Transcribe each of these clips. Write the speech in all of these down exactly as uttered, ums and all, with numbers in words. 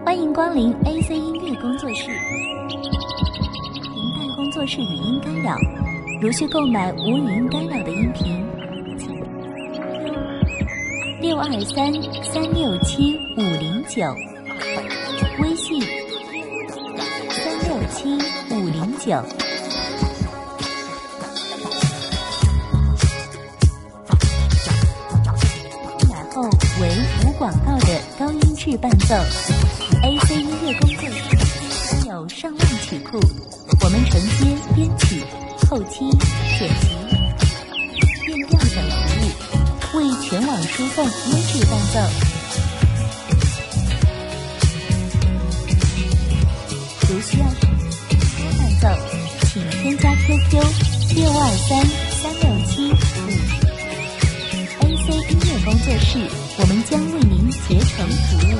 欢迎光临 A C 音乐工作室。停办工作室语音干扰，如需购买无语音干扰的音频，请六二三三六七五零九，微信三六七五零九。买后为无广告的高音质伴奏。A C 音乐工作室拥有上万曲库，我们承接编曲、后期、剪辑、变调等服务，为全网输送优质伴奏。如需要多伴奏，请添加 Q Q 六二三三六七五。A C 音乐工作室，我们将为您竭诚服务。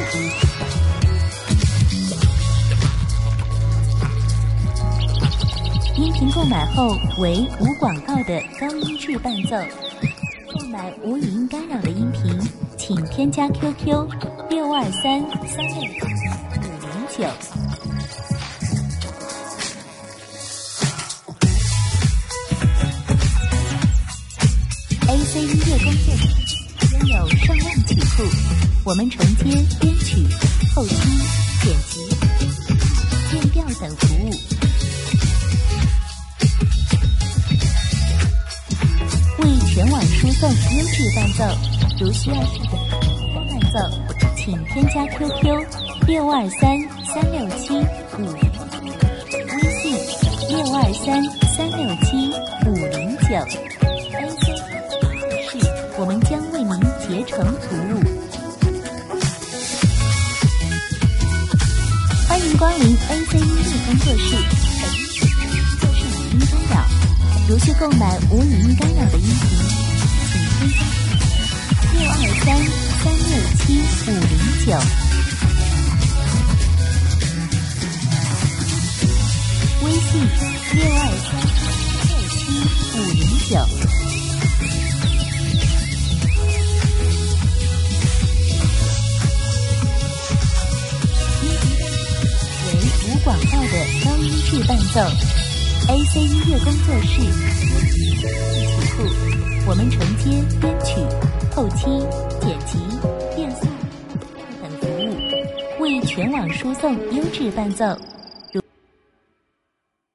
音频购买后为无广告的高音质伴奏。购买无语音干扰的音频，请添加 Q Q 六二三三六七五零九。A C 音乐工作室拥有上万曲库，我们承接编曲、后期、剪辑、变调等服务。全网输送优质伴奏，如需要试多伴奏，请添加 Q Q 六二三三六七五零九，微信六二三三六七五零九。A C 是，我们将为您竭诚服务。欢迎光临 A C 音乐工作室，本音频工作室语音干扰。如需购买无语音干扰的音频，请添加六二三三六七五零九，微信六二三三六七五零九。为无广告的高音质伴奏。A C 音乐工作室曲库，我们承接编曲、后期、剪辑、变速等服务，为全网输送优质伴奏。